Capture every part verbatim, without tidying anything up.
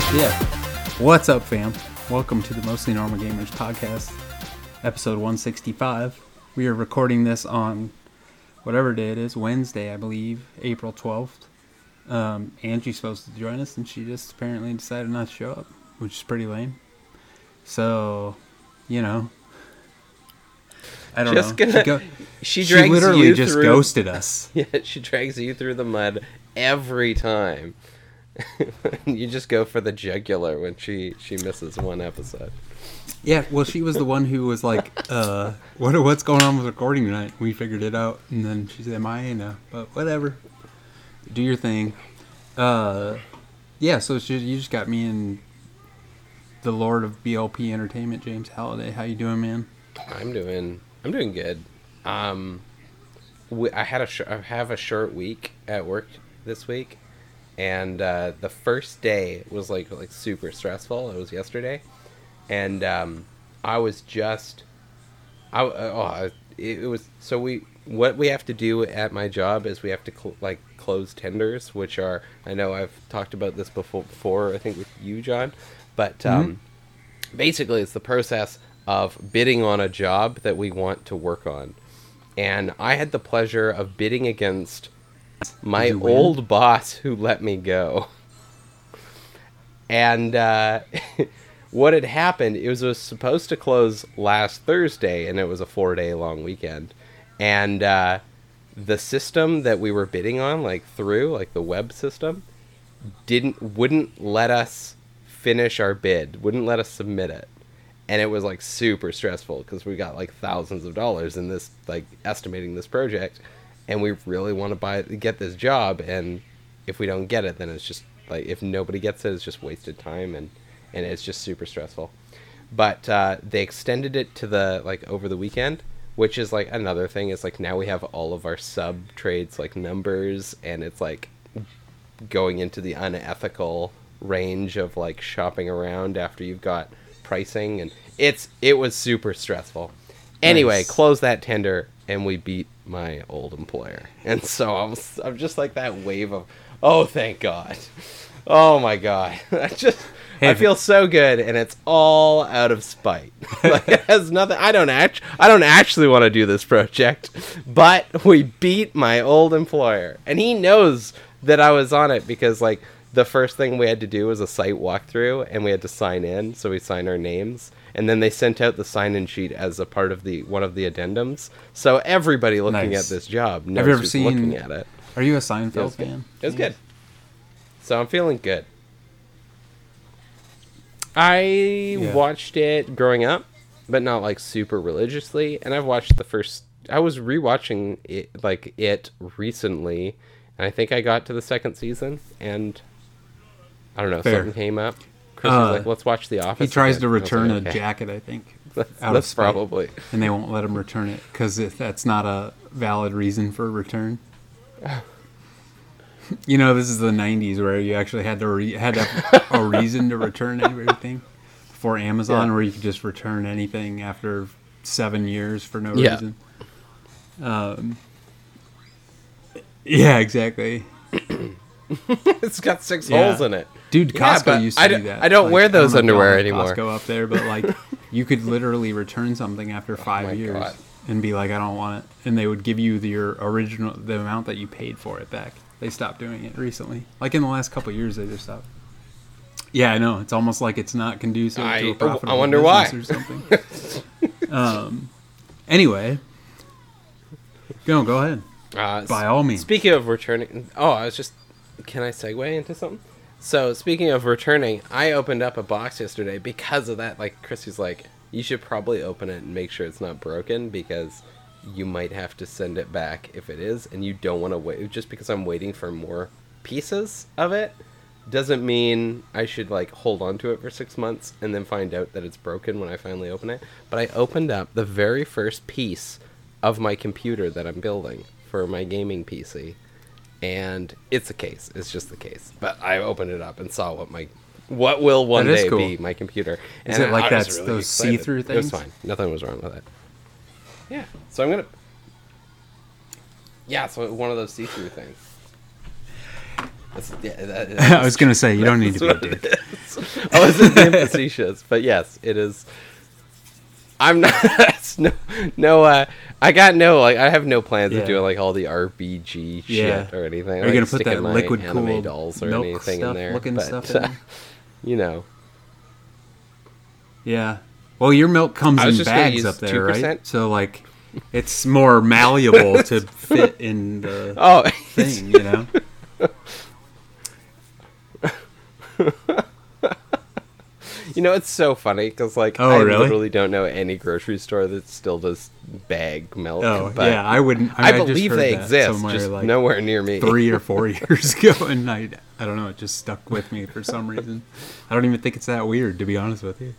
Yeah. What's up, fam? Welcome to the Mostly Normal Gamers podcast, episode one sixty-five. We are recording this on whatever day it is, Wednesday, I believe, April twelfth. Um, Angie's supposed to join us, and she just apparently decided not to show up, which is pretty lame. So, you know, I don't just know. Gonna, she, go, she, drags she literally you just through, ghosted us. Yeah, she drags you through the mud every time. You just go for the jugular when she, she misses one episode. Yeah, well, she was the one who was like, uh, what what's going on with recording tonight? We figured it out, and then she said, am I in a, but whatever. Do your thing. Uh, yeah, so she, you just got me and the Lord of B L P Entertainment, James Halliday. How you doing, man? I'm doing I'm doing good. Um, we, I had a sh- I have a short week at work this week, and uh, the first day was like like super stressful. It was yesterday, and um, I was just I oh it, it was so we what we have to do at my job is we have to cl- like close tenders, which are, I know I've talked about this before, before I think with you, John, but um, mm-hmm. basically it's the process of bidding on a job that we want to work on. And I had the pleasure of bidding against my old boss who let me go. And uh, what had happened, it was, it was supposed to close last Thursday, and it was a four-day long weekend. And uh, the system that we were bidding on, like through, like the web system, didn't wouldn't let us finish our bid, wouldn't let us submit it. And it was like super stressful because we got like thousands of dollars in this, like estimating this project, and we really want to buy get this job. And if we don't get it, then it's just like, if nobody gets it, it's just wasted time, and and it's just super stressful. But uh, they extended it to the like over the weekend, which is like another thing. Is like now we have all of our sub trades like numbers, and it's like going into the unethical range of like shopping around after you've got pricing, and it's it was super stressful. Anyway, nice. Close that tender, and we beat my old employer. And so I'm I'm just like that wave of, oh, thank God. Oh my God. I just hey, I feel so good, and it's all out of spite. Like, it has nothing. I don't act I don't actually want to do this project, but we beat my old employer, and he knows that I was on it because like the first thing we had to do was a site walkthrough, and we had to sign in, so we signed our names, and then they sent out the sign-in sheet as a part of the one of the addendums. So everybody looking nice. At this job knows Have you ever who's seen, looking at it. Are you a Seinfeld it was fan? It was yeah. good. So I'm feeling good. I yeah. watched it growing up, but not like super religiously, and I've watched the first. I was rewatching it like it recently, and I think I got to the second season, and I don't know, Fair. something came up. Chris uh, was like, let's watch The Office. He tries again. to return like, okay. a jacket, I think. That's, that's probably. And they won't let him return it because that's not a valid reason for a return. You know, this is the nineties where you actually had to re- had a, a reason to return everything. Before Amazon, yeah. where you could just return anything after seven years for no yeah. reason. Um. Yeah, exactly. It's got six yeah. holes in it. Dude, Costco yeah, used to I do that. I don't like, wear those I don't underwear anymore. Costco up there, but like you could literally return something after five oh years God. and be like, I don't want it. And they would give you the, your original, the amount that you paid for it back. They stopped doing it recently. Like in the last couple of years, they just stopped. Yeah, I know. It's almost like it's not conducive I, to a profitable I wonder business why. or something. um. Anyway. Go, go ahead. Uh, By all means. Speaking of returning... Oh, I was just... Can I segue into something? So, speaking of returning, I opened up a box yesterday because of that. Like, Chrissy's like, you should probably open it and make sure it's not broken because you might have to send it back if it is, and you don't want to wait. Just because I'm waiting for more pieces of it doesn't mean I should, like, hold on to it for six months and then find out that it's broken when I finally open it. But I opened up the very first piece of my computer that I'm building for my gaming P C, and it's a case. It's just the case. But I opened it up and saw what my what will one day cool. be my computer. Is and it like that? Really those excited. see-through things? It was fine. Nothing was wrong with it. Yeah. So I'm gonna. Yeah. So one of those see-through things. That's, yeah, that, I was gonna say you don't need to be a dick. I wasn't being facetious, but yes, it is. I'm not. It's no, no. Uh, I got no. Like, I have no plans Yeah. of doing like all the R P G shit Yeah. or anything. Are you like, gonna put sticking that my liquid anime cooled dolls or milk anything stuff in there? looking but, stuff in uh, there? you know, Yeah. Well, your milk comes I was in just gonna bags use up there, two right? percent. So like, it's more malleable to fit in the oh, thing, you know. you know, it's so funny because like Oh, I really? literally don't know any grocery store that still does bag milk. Oh, but yeah. I wouldn't. I, I, mean, I just believe heard they that exist, somewhere, just like, nowhere near me. three or four years ago, and I, I don't know, it just stuck with me for some reason. I don't even think it's that weird, to be honest with you.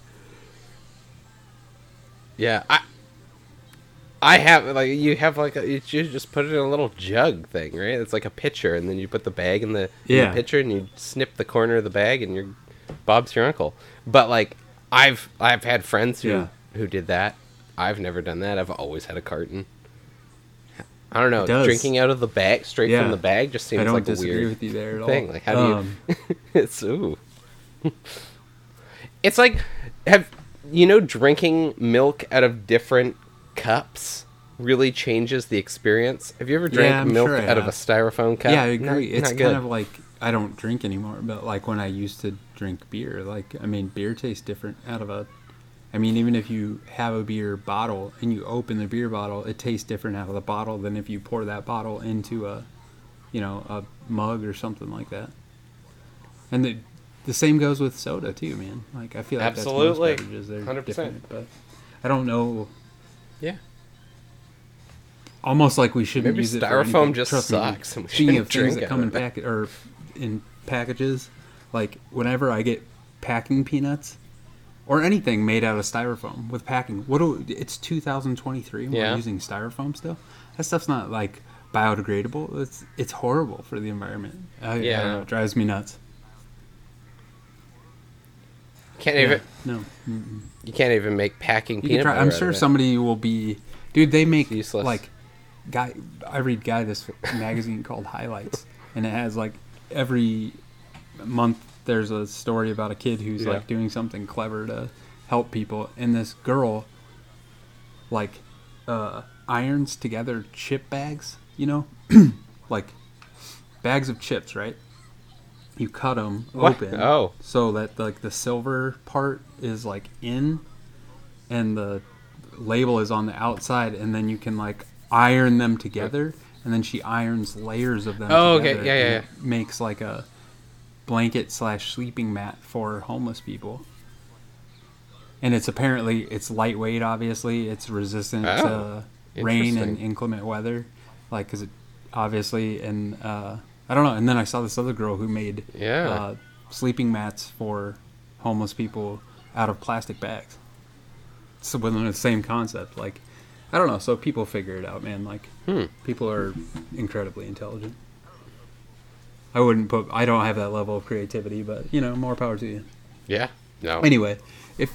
Yeah, I I have like you have like a, you just put it in a little jug thing, right? It's like a pitcher, and then you put the bag in the, in Yeah. the pitcher, and you snip the corner of the bag, and you're Bob's your uncle. But like I've I've had friends who Yeah. who did that. I've never done that. I've always had a carton. I don't know. It does. Drinking out of the bag, straight Yeah. from the bag, just seems I don't like a disagree weird with you there at thing. all. Like how do Um, you? It's ooh. It's like have you know drinking milk out of different cups really changes the experience. Have you ever drank Yeah, I'm milk sure I out of a have. styrofoam cup? Yeah, I agree. Not- it's not kind good. of like I don't drink anymore, but like when I used to drink beer, like I mean, beer tastes different out of a. I mean, even if you have a beer bottle and you open the beer bottle, it tastes different out of the bottle than if you pour that bottle into a, you know, a mug or something like that. And the the same goes with soda too, man. Like I feel like Absolutely. that's most beverages. They're one hundred percent. different, but I don't know. Yeah. Almost like we shouldn't Maybe use it for styrofoam anything. just Trust me, sucks and we Speaking shouldn't of things drink that out come in of it. packet or in packages, like whenever I get packing peanuts or anything made out of styrofoam with packing, what do it's two thousand twenty-three and Yeah. we're using styrofoam still? That stuff's not like biodegradable. It's it's horrible for the environment. I, Yeah. I don't know, it drives me nuts. Can't Yeah, even no. Mm-mm. you can't even make packing You can peanut try, butter. I'm out sure of it. somebody will be, dude. They make Useless. like, guy. I read Guy this magazine called Highlights, and it has like every month there's a story about a kid who's Yeah. like doing something clever to help people, and this girl, like, uh, irons together chip bags. You know, like bags of chips, right? You cut them What? open Oh. so that like the silver part is like in and the label is on the outside, and then you can like iron them together, and then she irons layers of them Oh, okay. together Yeah, yeah, and it makes like a blanket slash sleeping mat for homeless people. And it's apparently it's lightweight, obviously it's resistant Oh, to rain and interesting. inclement weather, like because it obviously and uh I don't know. And then I saw this other girl who made Yeah. uh, sleeping mats for homeless people out of plastic bags. So within the same concept, like I don't know. So people figure it out, man. Like Hmm. people are incredibly intelligent. I wouldn't put. I don't have that level of creativity, but you know, more power to you. Yeah. No. Anyway, if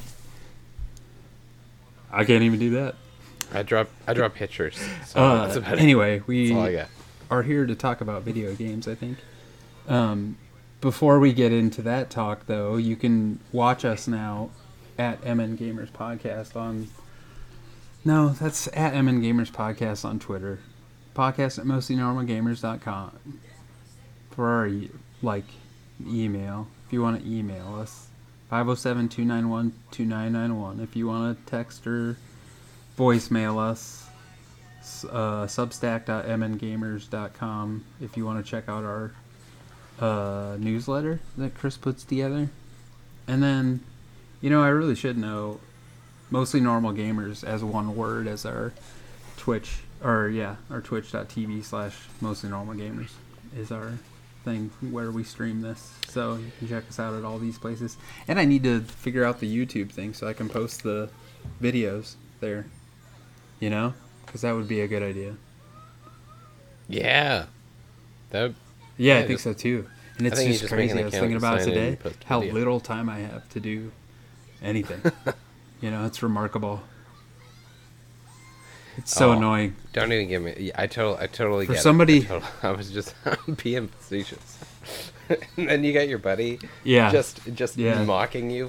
I can't even do that. I drop I drop pictures. So Uh, that's about it. anyway, we That's all I got. are here to talk about video games, I think. Um, before we get into that talk, though, you can watch us now at M N Gamers Podcast on... No, that's at M N Gamers Podcast on Twitter. Podcast at mostly normal gamers dot com. For our, e- like, email. If you want to email us. five oh seven, two nine one, two nine nine one. If you want to text or voicemail us. Uh, substack dot m n gamers dot com if you want to check out our uh, newsletter that Chris puts together. And then, you know, I really should know Mostly Normal Gamers as one word as our Twitch, or yeah, our twitch.tv slash Mostly Normal Gamers is our thing where we stream this. So you can check us out at all these places. And I need to figure out the YouTube thing so I can post the videos there, you know? Because that would be a good idea. Yeah. That Yeah, Yeah, I think just- so too. And I it's think you just just make an crazy. I was account, thinking about it sign in, today, and post a how video. little time I have to do anything. You know, it's remarkable. It's so Oh, annoying. Don't even give me. I totally, I totally For get it. somebody- I, totally, I was just being facetious. And then you got your buddy, Yeah. just just Yeah. mocking you,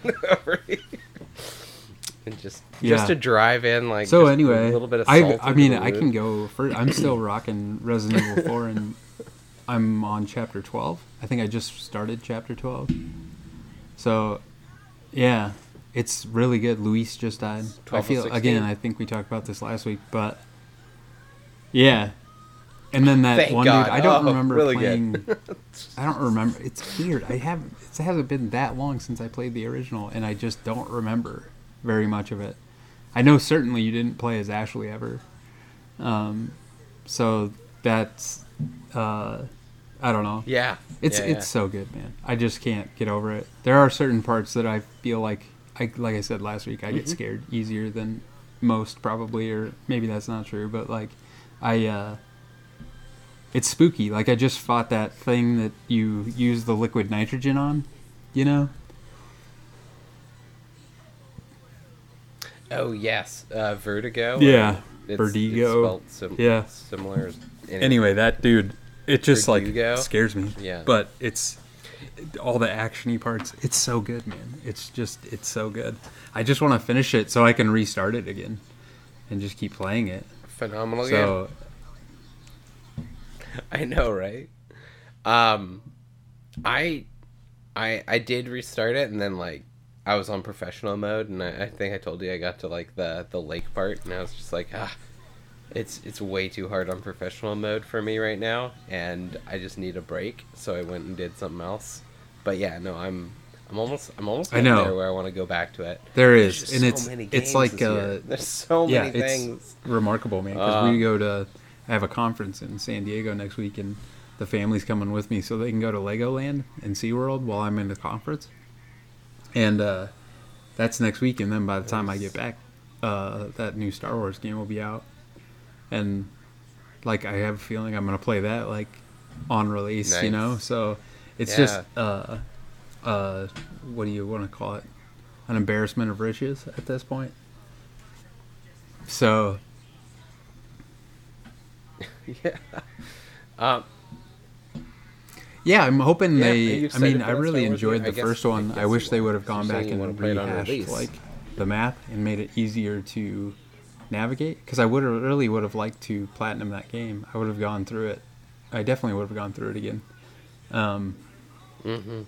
and just Yeah. just to drive in like So just anyway, a little bit of I salt I into mean the I can wound. go for. I'm still rocking Resident Evil four, and I'm on chapter twelve. I think I just started chapter twelve. So, yeah, it's really good. Luis just died. I twelve of feel sixteen. again. I think we talked about this last week, but yeah. And then that Thank one God. dude, I don't Oh, remember really playing. good. I don't remember. It's weird. I haven't. It hasn't been that long since I played the original, and I just don't remember very much of it. I know certainly you didn't play as Ashley ever, um, so that's uh, I don't know. Yeah, It's yeah, it's yeah. so good, man. I just can't get over it. There are certain parts that I feel like I like I said last week, I get Mhm. scared easier than most probably, or maybe that's not true, but like I uh it's spooky. Like I just fought that thing that you use the liquid nitrogen on, you know? Oh yes, uh, Vertigo. Yeah, it's, Vertigo. It's spelled sim- Yeah. similar. Anyway, Anyway, that dude, it just Verdugo? like scares me. Yeah. But it's all the actiony parts. It's so good, man. It's just it's so good. I just want to finish it so I can restart it again and just keep playing it. phenomenal game. So I know, right? Um, I, I, I did restart it, and then like I was on professional mode, and I, I think I told you I got to like the the lake part, and I was just like, ah, it's it's way too hard on professional mode for me right now, and I just need a break. So I went and did something else. But yeah, no, I'm I'm almost I'm almost I getting know. there where I want to go back to it. there There's is, just and so it's many it's games like this year. uh There's so yeah, many it's things. remarkable, man. Because Uh, we go to I have a conference in San Diego next week, and the family's coming with me so they can go to Legoland and SeaWorld while I'm in the conference. And uh, that's next week, and then by the time I get back, uh, that new Star Wars game will be out. And like I have a feeling I'm gonna play that like on release, you Nice. know. So it's Yeah. just uh, uh, what do you want to call it? An embarrassment of riches at this point. So Yeah. Um, yeah, I'm hoping Yeah, are they. you I excited mean, for I that really Star Wars enjoyed game? the I guess- first I one. I, guess wish you they are. would have You're gone back saying you wanna and play it on rehashed release. like the map and made it easier to navigate. Because I would have really would have liked to platinum that game. I would have gone through it. I definitely would have gone through it again. Um, hmm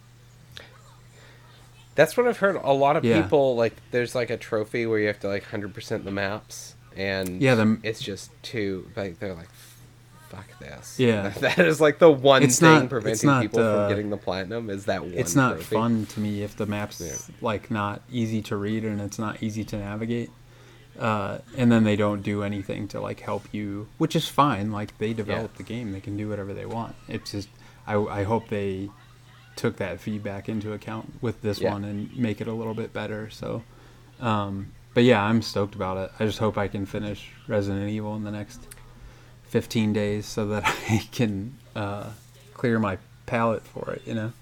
That's what I've heard. A lot of Yeah. people like. There's like a trophy where you have to like one hundred percent the maps, and Yeah, the- it's just too like they're like, fuck this. Yeah. that is like the one It's thing not- it's preventing not, people uh, from getting the platinum is that one. it's not trophy. fun to me if the map's Yeah. like not easy to read and it's not easy to navigate. Uh, and then they don't do anything to like help you, which is fine. Like they developed the game, they can do whatever they want. It's just I, I hope they took that feedback into account with this Yeah. one and make it a little bit better. So, um, but yeah, I'm stoked about it. I just hope I can finish Resident Evil in the next fifteen days so that I can uh, clear my palate for it. You know.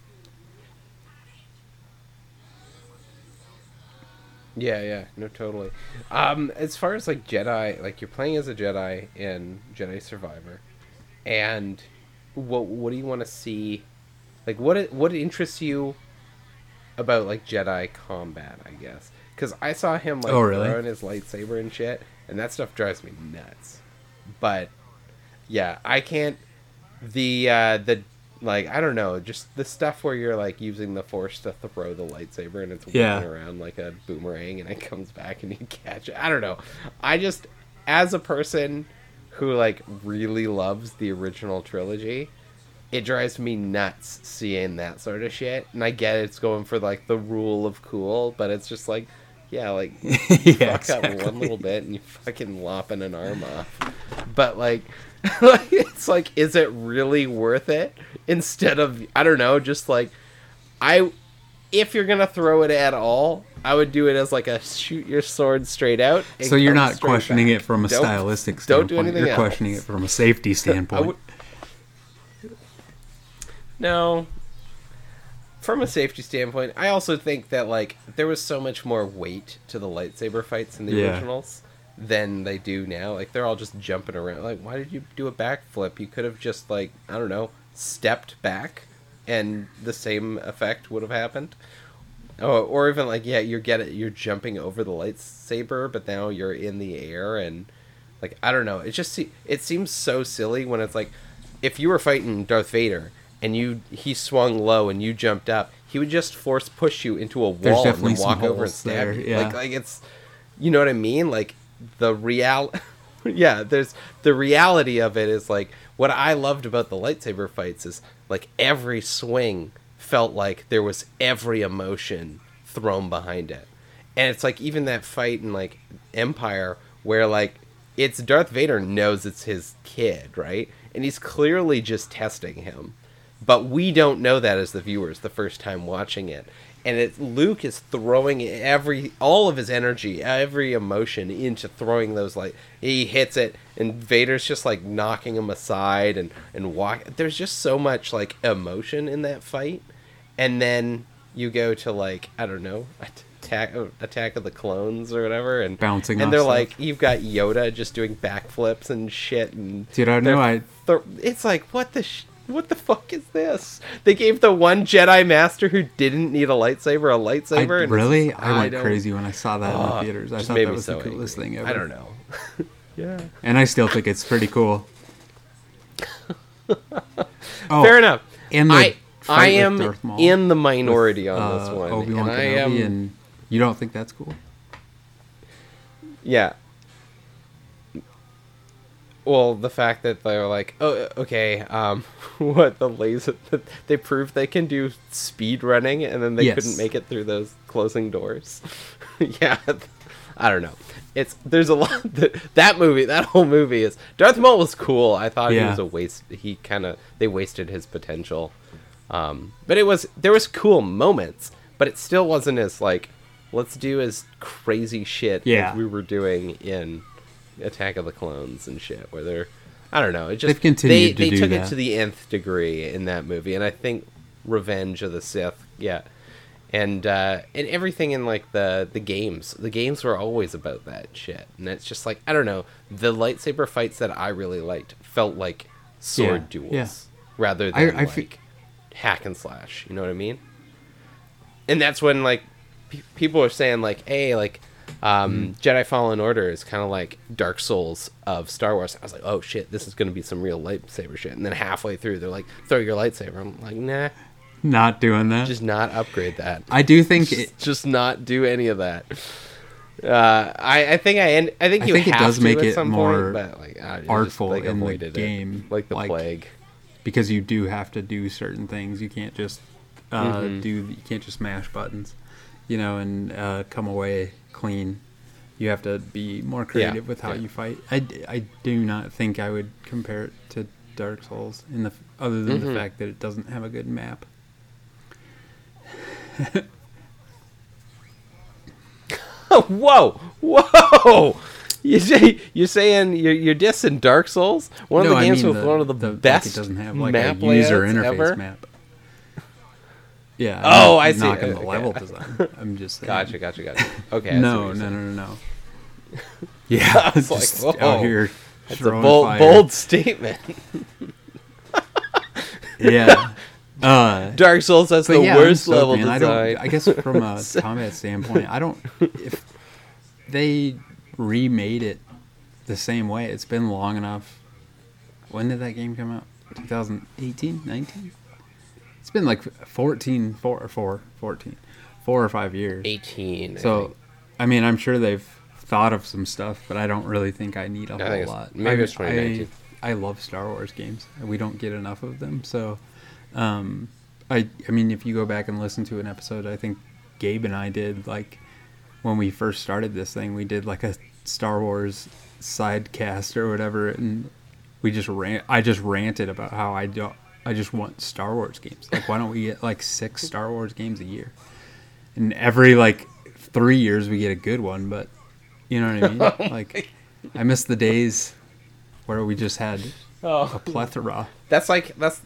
Yeah, yeah, no, totally. Um, as far as like Jedi, like you're playing as a Jedi in Jedi Survivor, and what what do you want to see? Like, what what interests you about like Jedi combat? I guess because I saw him like Oh, really? throwing his lightsaber and shit, and that stuff drives me nuts. But yeah, I can't. The uh, the like I don't know, just the stuff where you're like using the Force to throw the lightsaber and it's Yeah. whipping around like a boomerang and it comes back and you catch it. I don't know. I just, as a person who like really loves the original trilogy, it drives me nuts seeing that sort of shit. And I get it's going for like the rule of cool, but it's just like, yeah, like Yeah, fuck up exactly. one little bit and you fucking lopping an arm off. But like, like it's like, is it really worth it? Instead of, I don't know, just like, I, if you're gonna throw it at all, I would do it as like a shoot your sword straight out. and So you're come not straight questioning back. it from a Don't- stylistic don't standpoint. do anything You're else. questioning it from a safety I standpoint. would- No. From a safety standpoint, I also think that like there was so much more weight to the lightsaber fights in the Yeah. originals than they do now. Like they're all just jumping around. Like, why did you do a backflip? You could have just like, I don't know, stepped back and the same effect would have happened. Oh, or even like, yeah, you're get it, you're jumping over the lightsaber, but now you're in the air, and like, I don't know. It just se- it seems so silly when it's like, if you were fighting Darth Vader and you he swung low and you jumped up, he would just force push you into a There's wall and definitely then walk some over and holes stab there, you. yeah. Like, like it's, you know what I mean? Like the real, yeah. There's the reality of it is like what I loved about the lightsaber fights is like every swing felt like there was every emotion thrown behind it. And it's like even that fight in like Empire where like it's Darth Vader knows it's his kid, right? And he's clearly just testing him. But we don't know that as the viewers the first time watching it. And it, Luke is throwing every all of his energy, every emotion into throwing those, like, he hits it and Vader's just like knocking him aside and and walk. There's just so much like emotion in that fight. And then you go to like, I don't know, attack Attack of the Clones or whatever, and bouncing, and they're stuff. like, you've got Yoda just doing backflips and shit, and dude, I know I. Th- it's like, what the sh- what the fuck is this? They gave the one Jedi Master who didn't need a lightsaber a lightsaber. I, and really, I, I went don't- crazy when I saw that in Oh, the theaters. I just thought made that me was so the coolest angry. thing ever. I don't know. Yeah. And I still think it's pretty cool. Oh, Fair enough. And the I fight I with am Darth Maul in the minority with, on this uh, one. Obi-Wan and I Kenobi, am, and you don't think that's cool? Yeah. Well, the fact that they're like, oh, okay, um, what, the laser, they proved they can do speed running, and then they Yes. couldn't make it through those closing doors. Yeah, I don't know. It's, there's a lot, that movie, that whole movie is, Darth Maul was cool. I thought he Yeah. was a waste, he kind of, they wasted his potential. Um, but it was, there was cool moments, but it still wasn't as, like, let's do as crazy shit Yeah. as we were doing in Attack of the Clones and shit, where they're, I don't know, it just They've continued they, to they do took that. it to the nth degree in that movie, and I think Revenge of the Sith, yeah, and uh, and everything in like the the games, the games were always about that shit, and it's just like, I don't know, the lightsaber fights that I really liked felt like sword Yeah, duels yeah. rather I- than I like fe- hack and slash. You know what I mean? And that's when like pe- people are saying like, hey, like um, Mm. Jedi Fallen Order is kind of like Dark Souls of Star Wars. I was like, oh shit, this is going to be some real lightsaber shit. And then halfway through, they're like, throw your lightsaber. I'm like, nah, Not doing that. just not upgrade that. I do think just, it, just not do any of that. Uh, I, I think I end, I think I you think it have does to make at it some more point, but like I just, artful like, in the avoided it, game, like the like- plague. because you do have to do certain things. You can't just uh, Mhm. do. You can't just mash buttons, you know, and uh, come away clean. You have to be more creative with how yeah. you fight. I, d- I do not think I would compare it to Dark Souls in the f- other than Mhm. the fact that it doesn't have a good map. Whoa, whoa! You say you're saying you're you're dissing Dark Souls, one No, of the I games mean with one of the, like best it doesn't have like map a user layouts interface ever. map. Yeah. Oh, I'm I not see. knocking the Okay. level design. I'm just saying. Gotcha, gotcha, gotcha. Okay. I see No, what no, you're no, saying. no, no. Yeah, I was like, just whoa. out here That's a throwing bold, fire. bold statement. Yeah. Uh, Dark Souls has but the yeah, I'm worst stoked, level man. design. I don't. I guess from a combat standpoint, I don't. If they remade it the same way, it's been long enough. When did that game come out? twenty eighteen, nineteen It's been like fourteen, four or four, fourteen, four or five years. eighteen. I So, think. I mean, I'm sure they've thought of some stuff, but I don't really think I need a I whole think it's- lot. maybe I, it's twenty nineteen. I, I love Star Wars games. We don't get enough of them, so um, I I mean, if you go back and listen to an episode, I think Gabe and I did like when we first started this thing, we did like a Star Wars sidecast or whatever, and we just ran. I just ranted about how I don't. I just want Star Wars games. Like, why don't we get like six Star Wars games a year? And every like three years we get a good one, but you know what I mean? Like, I miss the days where we just had Oh. a plethora. That's like that's.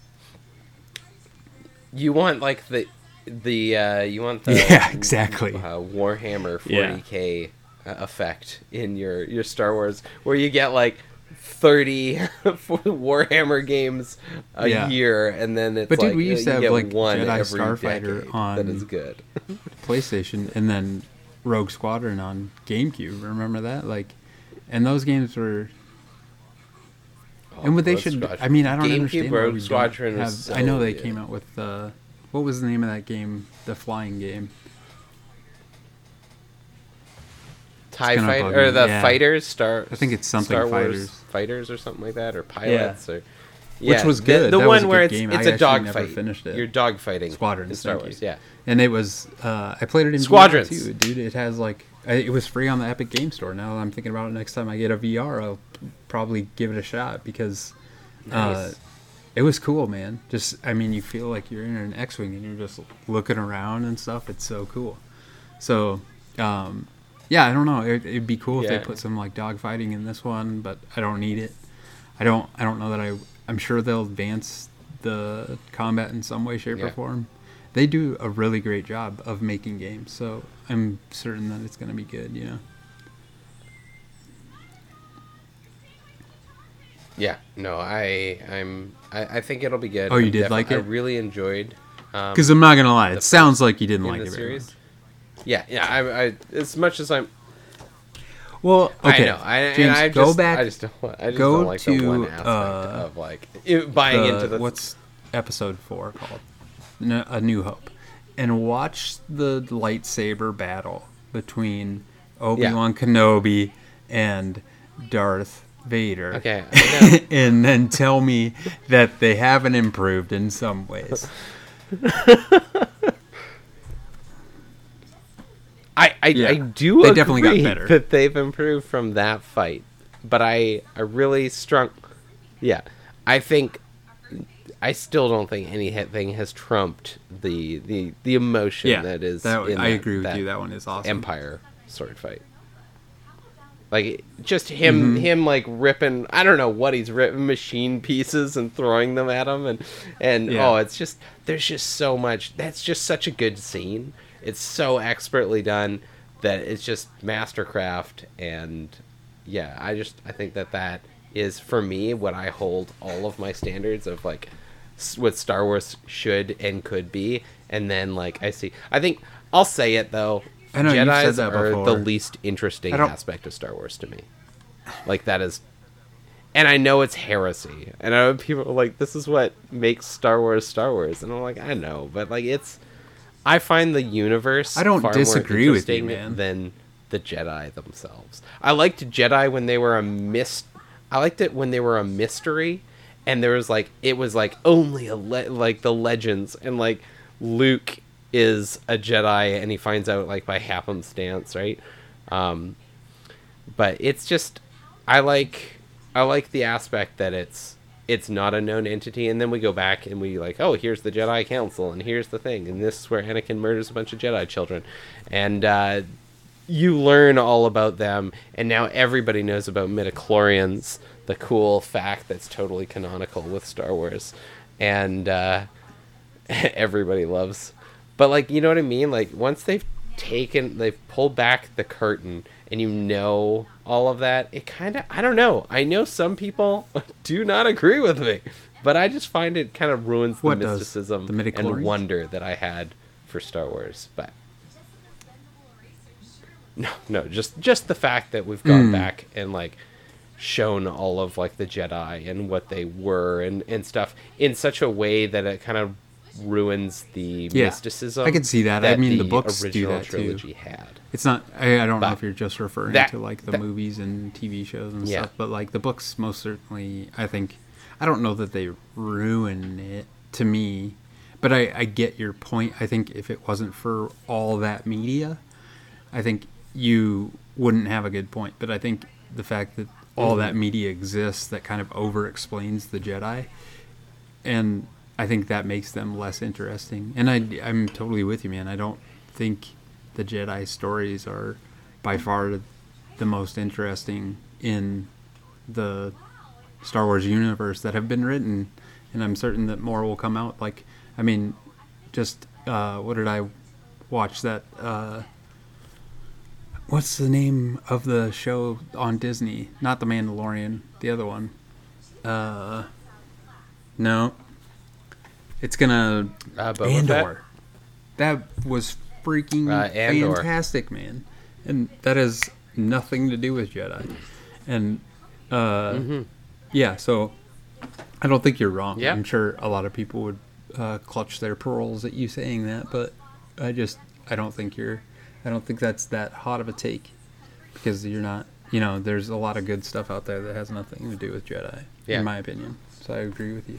You want like the, the uh, you want the Yeah, exactly. uh, Warhammer Yeah. forty K uh, effect in your your Star Wars, where you get like thirty Warhammer games a Yeah. year, and then it's But dude, like we used you to have, get like, one Jedi every Starfighter decade on- that is good. PlayStation, and then Rogue Squadron on GameCube. Remember that? Like, and those games were. and what they Rogue should. Squadron. I mean, I don't GameCube understand why Rogue we don't Squadron have. was so I know they good. came out with. Uh, what was the name of that game? The flying game. TIE gonna Fighter bug or me, the yeah. fighters, Star. I think it's something Star Wars Fighters. fighters or something like that, or pilots, or Which was the- good. The, That one was a where good it's game. it's I a actually dog never fight. finished it. You're dog fighting Squadrons, in Star thank Wars, you. yeah. And it was. Uh, I played it in Squadrons. V R too, dude. It has like. I- It was free on the Epic Game Store. Now that I'm thinking about it, next time I get a V R, I'll probably give it a shot because. Uh, Nice. It was cool, man. Just, I mean, you feel like you're in an X-wing and you're just looking around and stuff. It's so cool. So, um, yeah, I don't know. It, it'd be cool if Yeah. they put some like dogfighting in this one, but I don't need it. I don't. I don't know that I. I'm sure they'll advance the combat in some way, shape, Yeah. or form. They do a really great job of making games, so I'm certain that it's going to be good. You know. Yeah, no, I I'm I, I think it'll be good. Oh, you I'm did like I it? really enjoyed. Um, Because I'm not gonna lie, the it sounds like you didn't in like the it very series. much. Yeah, yeah. I, I as much as I'm. Well, okay, I know. I, and James, I go just, back. I just don't. want- I just go don't like the one to, aspect uh, of like it, buying the- into the. what's episode four called? N- A New Hope, and watch the lightsaber battle between Obi-Wan Kenobi and Darth Vader. Okay, I know. And then tell me that they haven't improved in some ways. I I, Yeah. I do They agree definitely got better. that they've improved from that fight, but I I really strong. Yeah, I think. I still don't think anything has trumped the the, the emotion Yeah, that is. that- in I that- agree with that you. That one is awesome. Empire sword fight. Like just him, Mhm. him like ripping. I don't know what he's ripping machine pieces and throwing them at him, and and Yeah. oh, it's just there's just so much. That's just such a good scene. It's so expertly done that it's just mastercraft, and yeah, I just I think that that is for me what I hold all of my standards of like s- what Star Wars should and could be, and then like I see, I think I'll say it though. I know, you've Jedis said that are before. the least interesting I don't- aspect of Star Wars to me. Like that is, and I know it's heresy, and I know people are like, "This is what makes Star Wars Star Wars," and I'm like, I know, but like it's, I find the universe. I don't far disagree more with you, interesting man. Than the Jedi themselves. I liked Jedi when they were a mist. I liked it when they were a mystery, and there was like it was like only a le- like the legends, and like Luke is a Jedi, and he finds out like by happenstance, right? Um, but it's just I like I like the aspect that it's it's not a known entity, and then we go back and we like, oh, here's the Jedi Council, and here's the thing, and this is where Anakin murders a bunch of Jedi children, and uh, you learn all about them, and now everybody knows about midichlorians, the cool fact that's totally canonical with Star Wars, and uh, everybody loves. But like, you know what I mean? Like once they've taken, they've pulled back the curtain, and you know all of that, it kind of, I don't know. I know some people do not agree with me, but I just find it kind of ruins the What does? mysticism The midichlorians? and wonder that I had for Star Wars. But no, no, just just the fact that we've gone Mm. back and like shown all of like the Jedi and what they were and and stuff in such a way that it kind of ruins the Yeah, mysticism. I could see that. I mean, the the books do original that, too. trilogy had. It's not. I, I don't know But if you're just referring that- to like the that- movies and T V shows and Yeah. stuff, but like the books, most certainly. I think. I don't know that they ruin it to me, but I, I get your point. I think if it wasn't for all that media, I think you wouldn't have a good point. But I think the fact that all that media exists that kind of over explains the Jedi, and I think that makes them less interesting. And I, I'm totally with you, man. I don't think the Jedi stories are by far the most interesting in the Star Wars universe that have been written. And I'm certain that more will come out. Like, I mean, just, uh, what did I watch that, uh, What's the name of the show on Disney? Not The Mandalorian. The other one. Uh, no. It's gonna Uh, Boba Andor. Fett? That was freaking Uh, Andor. fantastic, man. And that has nothing to do with Jedi. And uh, Mm-hmm. yeah, so I don't think you're wrong. Yeah. I'm sure a lot of people would uh, clutch their pearls at you saying that, but I just I don't think you're I don't think that's that hot of a take, because you're not. You know, there's a lot of good stuff out there that has nothing to do with Jedi, Yeah. in my opinion. So I agree with you.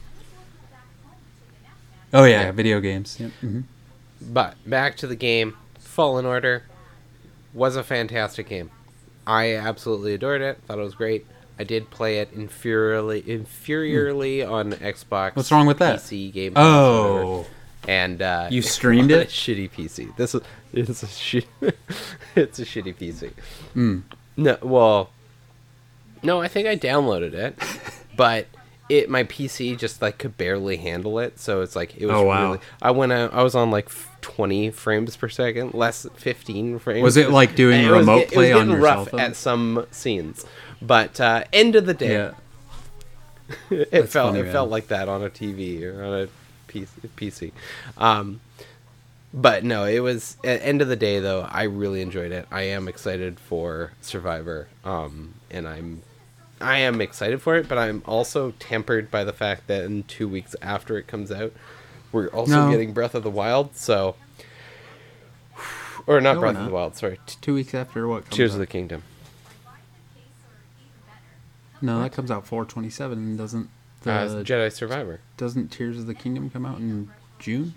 Oh yeah, Yeah. video games. Yep. hmm But back to the game. Fallen Order was a fantastic game. I absolutely adored it. Thought it was great. I did play it inferiorly, inferiorly on Xbox. What's wrong with that? P C Game Pass, whatever. Oh, And uh, You streamed on it? A shitty P C. This is it's a shit. It's a shitty P C. mm. No, well, no, I think I downloaded it, but it my P C just like could barely handle it. So it's like it was Oh, wow. really. I went out. I was on like twenty frames per second, less than fifteen frames. Was it like doing And it was remote get- play it was on getting your rough cell phone? at some scenes, but uh, end of the day, Yeah. it That's felt funny, it man. felt like that on a T V or on a P C. P C. Um, but no, it was at end of the day though. I really enjoyed it. I am excited for Survivor, um, and I'm I am excited for it. But I'm also tempered by the fact that in two weeks after it comes out, we're also No. getting Breath of the Wild. So, or not No, we're Breath of not. the Wild. Sorry, T- Two weeks after what? Comes Tears out? of the Kingdom. No, that comes out four twenty-seven. Doesn't the Uh, Jedi Survivor. doesn't Tears of the Kingdom come out in June?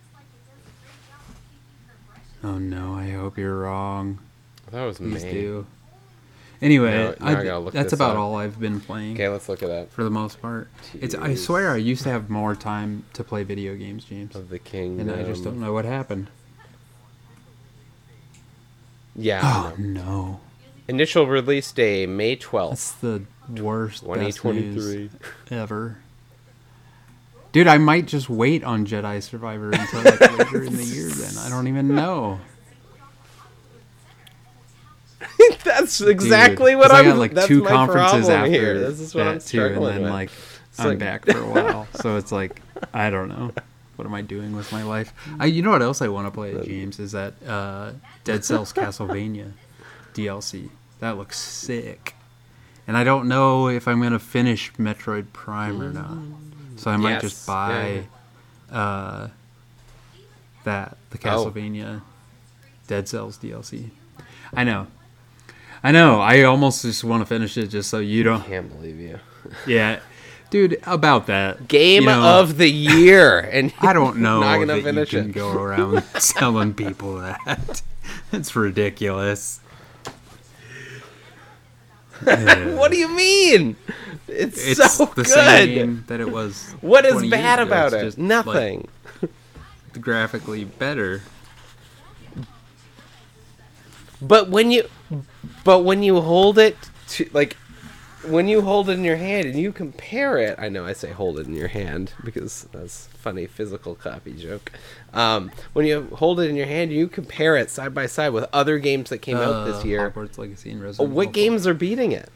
Oh no! I hope you're wrong. That was Please May. do. Anyway, Now- now I, I gotta look that's this about up. all I've been playing Okay, let's look at that. for the most part. It's I Tears swear I used to have more time to play video games, James, Of the Kingdom. and I just don't know what happened. Yeah. I Oh know. no! Initial release day May twelfth, That's the worst twenty best twenty news three. ever. Dude, I might just wait on Jedi Survivor until like later in the year. Then I don't even know. That's exactly Dude, what 'cause I'm. I got like that's two my conferences problem after here. This is what that I'm too, and struggling then with. like It's I'm like- back for a while. So it's like I don't know. What am I doing with my life? I, you know what else I want to play, James? Is that uh, Dead Cells Castlevania D L C? That looks sick. And I don't know if I'm gonna finish Metroid Prime or not. So I might Yes, just buy uh, that the Oh. Castlevania Dead Cells D L C. I know. I know. I almost just want to finish it just so you don't. Can't believe you. Yeah, dude. About that Game you know, of the year, and I don't know not gonna that finish you can it. go around telling people that. It's ridiculous. What do you mean? It's, It's so the good. same game that it was. What is twenty bad years ago. about It's it? just, like, Nothing. graphically better. But when you, but when you hold it to like, when you hold it in your hand and you compare it, I know I say hold it in your hand because that's a funny physical copy joke. Um, when you hold it in your hand, you compare it side by side with other games that came out this Uh, year. Hogwarts Legacy and Oh, Resident what Evil games are beating it?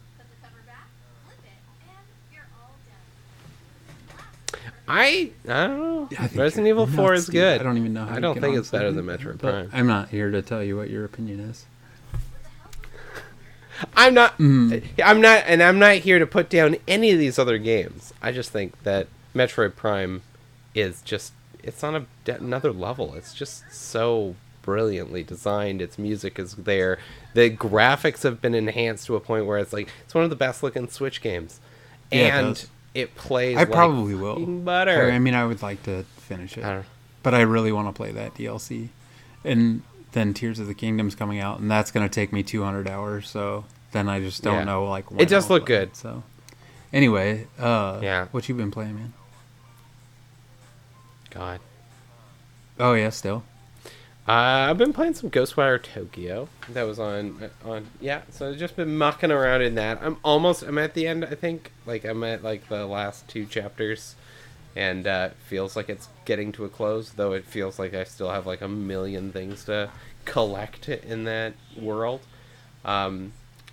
I I don't know. I think Resident you're Evil Four nuts, is dude. good. I don't even know. How I you don't can think it's honestly better do than that, Metroid but Prime. I'm not here to tell you what your opinion is. I'm not. Mm. I'm not, and I'm not here to put down any of these other games. I just think that Metroid Prime is just. It's on a, another level. It's just so brilliantly designed. Its music is there. The graphics have been enhanced to a point where it's like it's one of the best looking Switch games, Yeah, it and does. it plays. I like probably will. fucking butter. I mean, I would like to finish it, I don't- but I really want to play that D L C. And then Tears of the Kingdom's coming out, and that's going to take me two hundred hours. So then I just don't Yeah. know like. When It does I'll look play good. it, so anyway, uh, Yeah. what you been playing, man? God. Oh yeah, still. Uh, I've been playing some Ghostwire Tokyo. That was on on yeah. So I've just been mucking around in that. I'm almost. I'm at the end. I think. Like I'm at like the last two chapters, and uh, it feels like it's getting to a close. Though it feels like I still have like a million things to collect in that world. Um,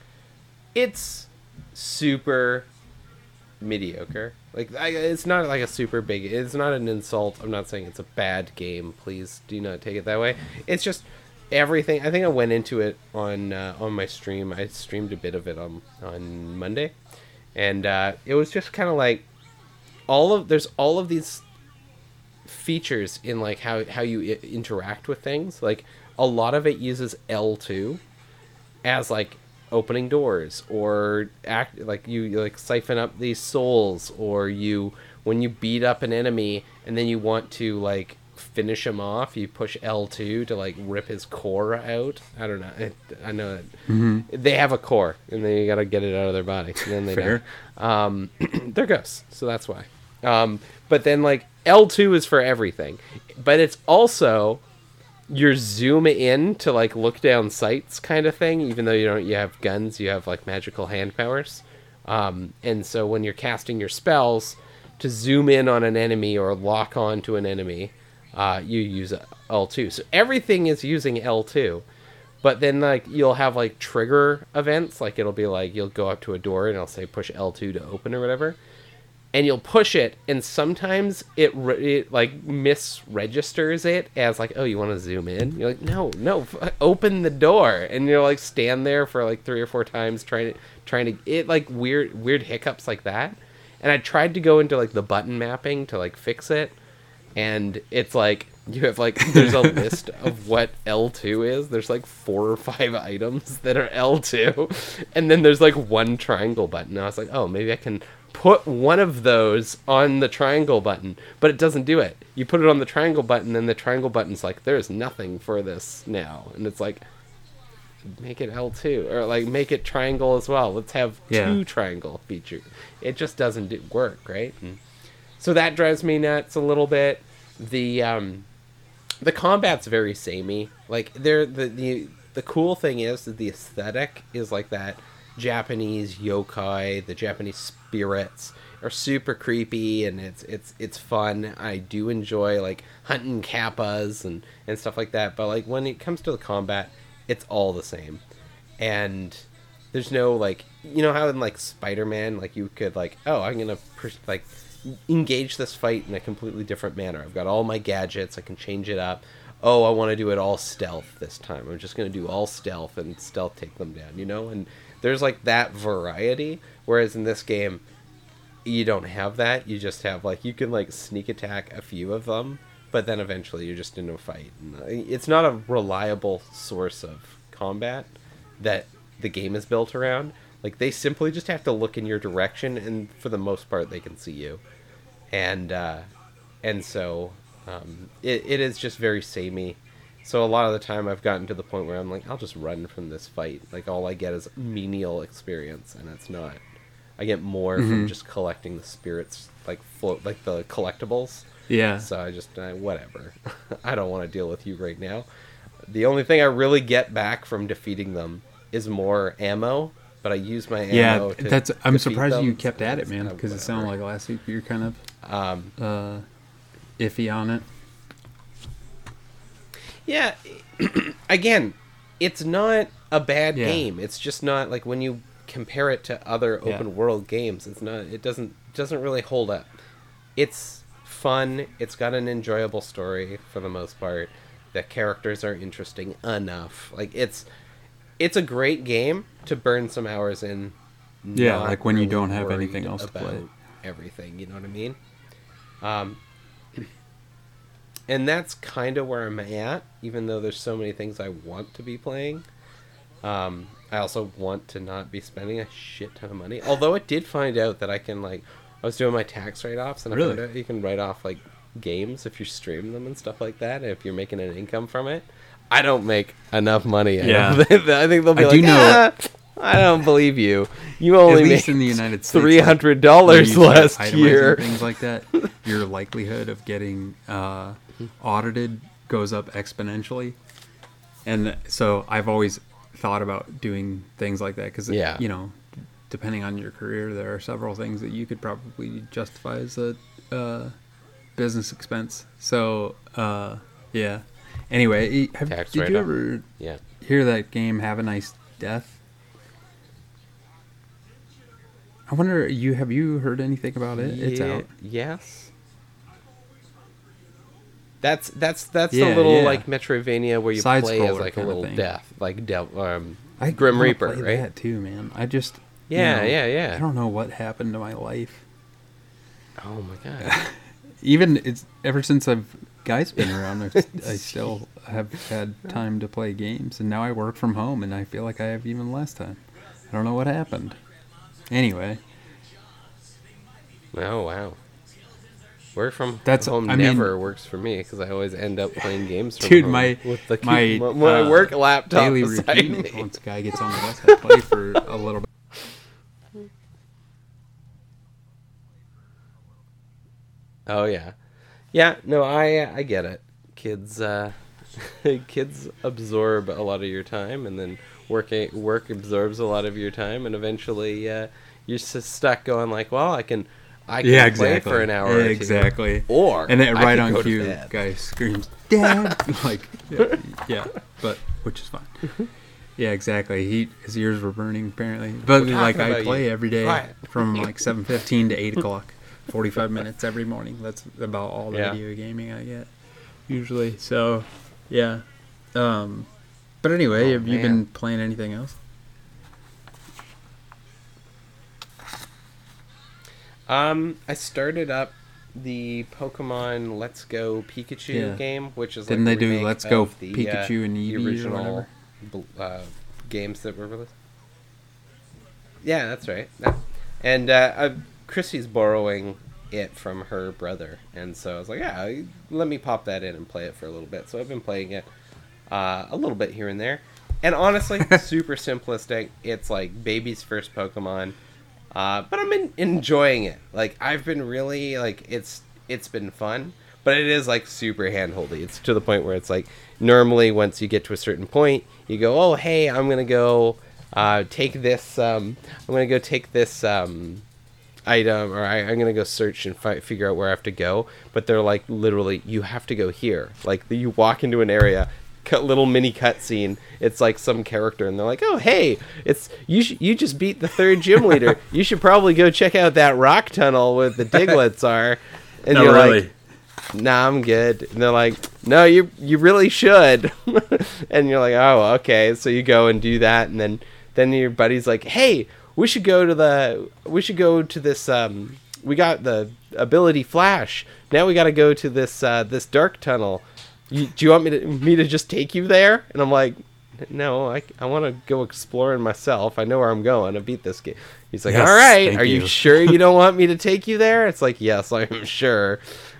it's super mediocre. Like I, it's not like a super big. It's not an insult. I'm not saying it's a bad game. Please do not take it that way. It's just everything. I think I went into it on uh, on my stream. I streamed a bit of it on on Monday, and uh, it was just kind of like all of there's all of these features in like how how you I- interact with things. Like a lot of it uses L two as like opening doors, or act like you, you like siphon up these souls, or you when you beat up an enemy and then you want to like finish him off, you push L two to like rip his core out. I don't know. I, I know that Mm-hmm. they have a core, and then you gotta get it out of their body. And then they Fair. die. Um, they're ghosts, so that's why. Um, but then like L two is for everything, but it's also your zoom in to like look down sights kind of thing. Even though you don't, you have guns, you have like magical hand powers. Um, and so when you're casting your spells to zoom in on an enemy or lock on to an enemy, uh, you use L two. So everything is using L two. But then like you'll have like trigger events, like it'll be like you'll go up to a door and it'll say push L two to open or whatever. And you'll push it, and sometimes it, re- it like misregisters it as like, oh, you want to zoom in? You're like, no, no, f- open the door, and you'll like stand there for like three or four times trying to trying to it like weird weird hiccups like that. And I tried to go into like the button mapping to like fix it, and it's like you have like there's a list of what L two is. There's like four or five items that are L two, and then there's like one triangle button. And I was like, oh, maybe I can put one of those on the triangle button, but it doesn't do it. You put it on the triangle button, and the triangle button's like, there's nothing for this now. And it's like, make it L two, or like make it triangle as well. Let's have Yeah. two triangle features. It just doesn't do, work, right? And so that drives me nuts a little bit. The um, the combat's very samey. Like there, the the the cool thing is that the aesthetic is like that Japanese yokai, the Japanese spirits are super creepy, and it's it's it's fun. I do enjoy like hunting kappas and and stuff like that, but like when it comes to the combat, it's all the same. And there's no like, you know how in like Spider-Man, like you could like, oh, I'm gonna pers- like engage this fight in a completely different manner. I've got all my gadgets, I can change it up. Oh, I want to do it all stealth this time. I'm just gonna do all stealth and stealth take them down, you know. And there's like that variety, whereas in this game you don't have that. You just have like, you can like sneak attack a few of them, but then eventually you're just in a fight. And it's not a reliable source of combat that the game is built around. Like they simply just have to look in your direction, and for the most part they can see you. And uh, and so um, it, it is just very samey. So a lot of the time I've gotten to the point where I'm like, I'll just run from this fight. Like all I get is menial experience, and it's not. I get more Mm-hmm. from just collecting the spirits, like float, like the collectibles. Yeah. So I just, uh, whatever. I don't want to deal with you right now. The only thing I really get back from defeating them is more ammo, but I use my ammo Yeah, to that's. I'm defeat surprised them, you so kept at it, it's man, kind of because it sounded like whatever. last week you were kind of Um, uh, iffy on it. yeah, again, it's not a bad Yeah. game. It's just not, like, when you compare it to other Yeah. open world games, it's not, it doesn't, doesn't really hold up. It's fun. It's got an enjoyable story for the most part. The characters are interesting enough. Like, it's, it's a great game to burn some hours in. Yeah, not like when you really don't have worried anything else to about play. everything, you know what I mean? Um, and that's kind of where I'm at, even though there's so many things I want to be playing. Um, I also want to not be spending a shit ton of money. Although I did find out that I can, like, I was doing my tax write-offs, and I Really? found out you can write off, like, games if you stream them and stuff like that, and if you're making an income from it. I don't make enough money. I Yeah. don't think- I think they'll be I like, do know- ah, I don't believe you. You only At least made in the United States, three hundred when dollars you start last itemizing year. things like that, your likelihood of getting uh, audited goes up exponentially. And so I've always thought about doing things like that because, Yeah. you know, depending on your career, there are several things that you could probably justify as a uh, business expense. So, uh, yeah. Anyway, have, Tax did you write-off. ever Yeah. hear that game Have a Nice Death? I wonder, you have you heard anything about it? It's Ye- out. Yes. That's that's that's Yeah, the little yeah. like Metroidvania where you Side play as scroller like a kinda little thing. death, like dev, um, I Grim wanna Reaper, play right? that too, man. I just you Yeah, know, yeah, I yeah. don't know what happened to my life. Oh my god. Even it's ever since I've guys been around, I've, I still have had time to play games, and now I work from home, and I feel like I have even less time. I don't know what happened. Anyway, Oh wow. Work from That's- home I mean- never works for me because I always end up playing games from Dude, home my- with the my, my, my uh, work laptop daily beside routine me. is once a guy gets on the bus, I play for a little bit. Oh yeah, yeah. No, I I get it. Kids, uh, kids absorb a lot of your time, and then work work absorbs a lot of your time, and eventually uh, you're just stuck going like, well, I can I can Yeah, play exactly. for an hour, or two, exactly. or And then I right can on go to cue, bed. guy screams, "Dad!" like, yeah, yeah, but which is fine. Yeah, exactly. He his ears were burning apparently, but We're like talking I about play you. every day Quiet. from like seven fifteen to eight o'clock, forty five minutes every morning. That's about all the Yeah. video gaming I get usually. So, yeah. Um, but anyway, Oh, have you man. been playing anything else? Um, I started up the Pokemon Let's Go Pikachu Yeah. game, which is Didn't like a they do remake Let's Go of the, Pikachu uh, and the Eevee or original whatever? bl- uh, games that were released. Yeah, that's right. That- And uh, uh, Chrissy's borrowing it from her brother, and so I was like, yeah, let me pop that in and play it for a little bit. So I've been playing it uh, a little bit here and there, and honestly, super simplistic. It's like baby's first Pokemon. Uh, but I'm in, enjoying it. Like I've been really like it's it's been fun, but it is like super handholdy. It's to the point where it's like normally once you get to a certain point, you go, oh hey, I'm gonna go uh, take this. Um, I'm gonna go take this um, item, or I, I'm gonna go search and fi- figure out where I have to go. But they're like literally, you have to go here. Like you walk into an area. Cut little mini cutscene. It's like some character, and they're like, "Oh, hey, it's you. Sh- you just beat the third gym leader. You should probably go check out that rock tunnel where the Diglets are." And No, you're really. like, "Nah, I'm good." And they're like, "No, you you really should." And you're like, "Oh, okay." So you go and do that, and then then your buddy's like, "Hey, we should go to the we should go to this. Um, we got the ability Flash. Now we got to go to this uh, this dark tunnel." You, do you want me to me to just take you there? And I'm like, no, I, I want to go exploring myself. I know where I'm going. I beat this game. He's like, Yes, all right, thank are you you. sure you don't want me to take you there? It's like, yes, I'm sure.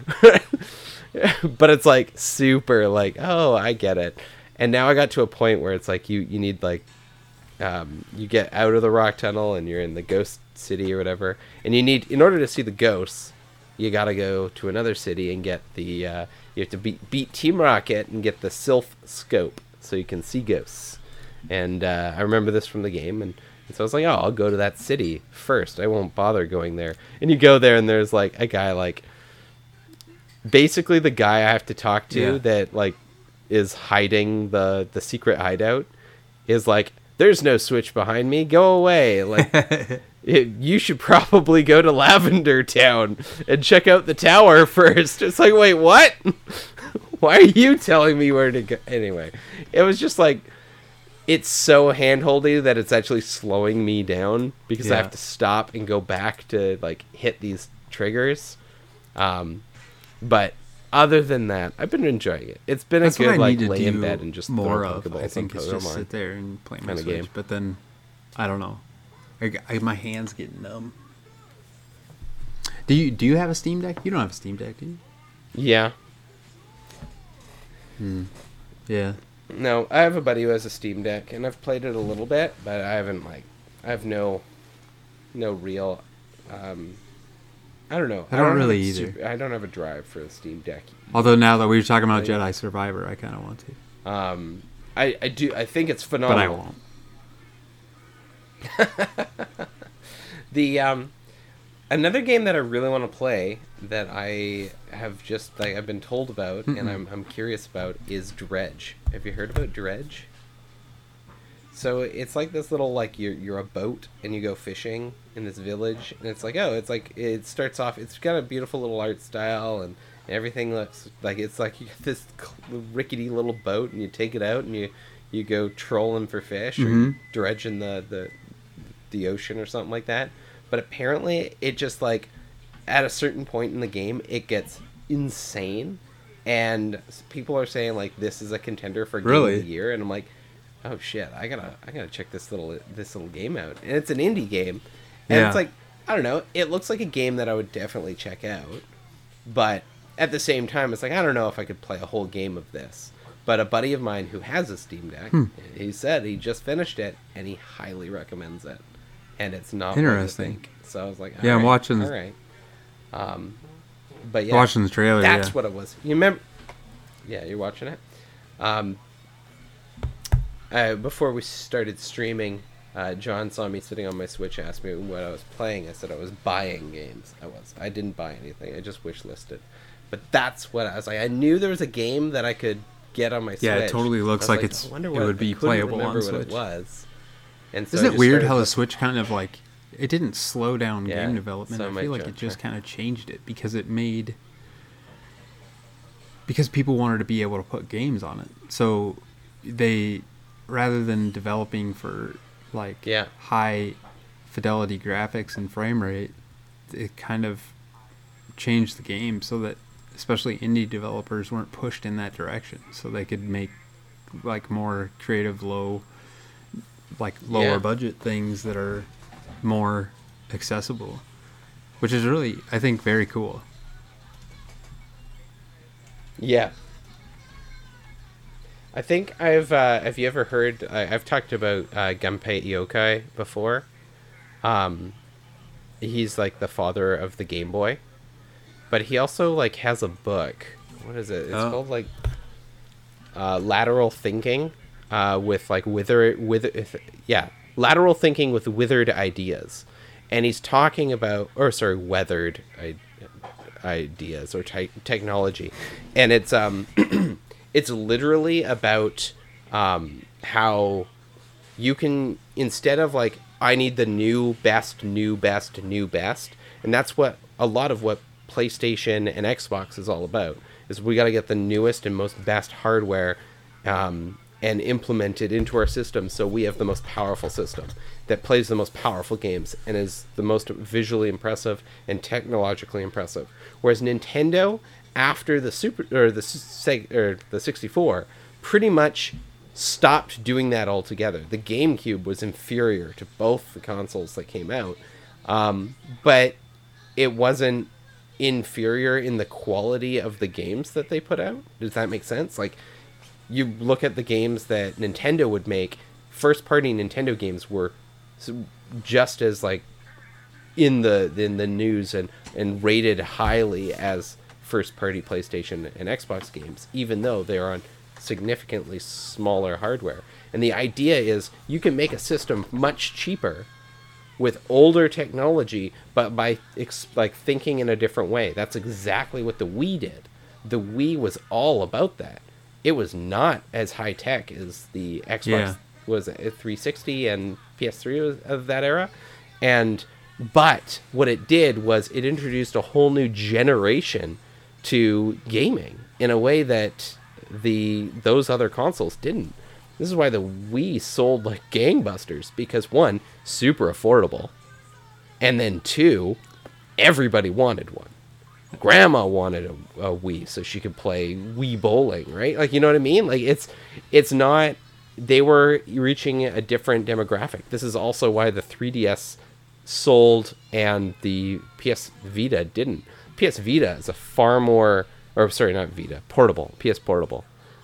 But it's like super like, oh, I get it. And now I got to a point where it's like you, you need like, um, you get out of the rock tunnel and you're in the ghost city or whatever. And you need, in order to see the ghosts, you got to go to another city and get the, uh, you have to beat, beat Team Rocket and get the Sylph Scope so you can see ghosts. And uh, I remember this from the game, and, and so I was like, oh, I'll go to that city first. I won't bother going there. And you go there, and there's like a guy like, basically the guy I have to talk to Yeah. that like is hiding the the secret hideout is like, there's no switch behind me. Go away. Like. It, you should probably go to Lavender Town and check out the tower first. It's like, wait, what? Why are you telling me where to go? Anyway, it was just like, it's so handholdy that it's actually slowing me down because I Yeah. have to stop and go back to like hit these triggers. Um, but other than that, I've been enjoying it. It's been That's a good what I like need to lay do in bed and just more throw of. Pokeballs I think and it's just Pokemon. sit there and play my Kinda Switch. game. But then, I don't know. I, I, my hands get numb. Do you do you have a Steam Deck? You don't have a Steam Deck, do you? Yeah. Yeah. No, I have a buddy who has a Steam Deck, and I've played it a little bit, but I haven't like, I have no, no real, um, I don't know. I don't have really a either. super- I don't have a drive for a Steam Deck. Although now that we were talking about Like- Jedi Survivor, I kind of want to, Um, I, I do. I think it's but I phenomenal. won't. The um, another game that I really want to play that I have just like I've been told about Mm-mm. and I'm I'm curious about is Dredge. Have you heard about Dredge? So it's like this little like you're you're a boat and you go fishing in this village and it's like oh it's like it starts off it's got a beautiful little art style and everything looks like it's like you got this rickety little boat and you take it out and you you go trolling for fish Mm-hmm. or you dredge in the, the the ocean or something like that. But apparently it just like at a certain point in the game it gets insane and people are saying like this is a contender for game Really? of the year and I'm like oh shit, I gotta I gotta check this little this little game out. And it's an indie game. And Yeah. it's like I don't know, it looks like a game that I would definitely check out. But at the same time it's like I don't know if I could play a whole game of this. But a buddy of mine who has a Steam Deck, Hmm. he said he just finished it and he highly recommends it. And it's not what you Interesting. think. So I was like, Yeah, I'm alright, watching- All right. Um, but yeah, Watching the trailer. that's yeah. what it was. You remember? Yeah, you're watching it. Um, uh, before we started streaming, uh, John saw me sitting on my Switch, asked me what I was playing. I said I was buying games. I was. I didn't buy anything. I just wish listed. But that's what I was like. I knew there was a game that I could get on my Switch. Yeah, it totally looks I was like it's- I wonder it what- would be I couldn't playable remember on what Switch. It was. And so I Isn't it just weird started how the looking- Switch kind of like it didn't slow down Yeah, game development? so I might feel like jump it just here. kind of changed it because it made because people wanted to be able to put games on it. So they rather than developing for like Yeah. high fidelity graphics and frame rate, it kind of changed the game so that especially indie developers weren't pushed in that direction, so they could make like more creative low like lower Yeah. budget things that are more accessible, which is really I think very cool. Yeah. I think I've, uh, have you ever heard, I, I've talked about uh, Gunpei Yokai before. Um, he's like the father of the Game Boy. But he also like has a book. What is it? It's Oh. called like uh, Lateral Thinking uh, with like wither, wither, yeah, Lateral Thinking with Withered Ideas. And he's talking about, or sorry, weathered I, ideas or te- technology. And it's, um, it's literally about um, how you can, instead of like, I need the new best, new best, new best. And that's what a lot of what PlayStation and Xbox is all about, is we got to get the newest and most best hardware um, and implement it into our system so we have the most powerful system that plays the most powerful games and is the most visually impressive and technologically impressive. Whereas Nintendo, after the Super or the Seg, or the sixty-four, pretty much stopped doing that altogether. The GameCube was inferior to both the consoles that came out, um, but it wasn't inferior in the quality of the games that they put out. Does that make sense? Like, you look at the games that Nintendo would make, first-party Nintendo games were s- just as like in the in the news and and rated highly as first-party PlayStation and Xbox games, even though they're on significantly smaller hardware. And the idea is you can make a system much cheaper with older technology, but by ex- like thinking in a different way. That's exactly what the Wii did. The Wii was all about that. It was not as high tech as the Xbox Yeah. was at three sixty and P S three was of that era, and but what it did was it introduced a whole new generation to gaming in a way that the those other consoles didn't. This is why the Wii sold like gangbusters, because one, super affordable, and then two, everybody wanted one. Grandma wanted a, a Wii so she could play Wii bowling, right? Like, you know what I mean? Like, it's it's not, they were reaching a different demographic. This is also why the three D S sold and the P S Vita didn't. P S Vita is a far more, or sorry, not Vita, portable, P S Portable.